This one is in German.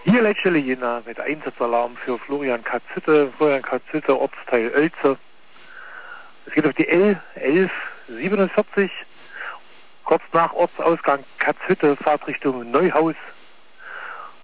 Hier Leitstelle Jena mit Einsatzalarm für Florian Katzhütte, Ortsteil Oelze. Es geht auf die L1147, kurz nach Ortsausgang Katzhütte, Fahrtrichtung Neuhaus.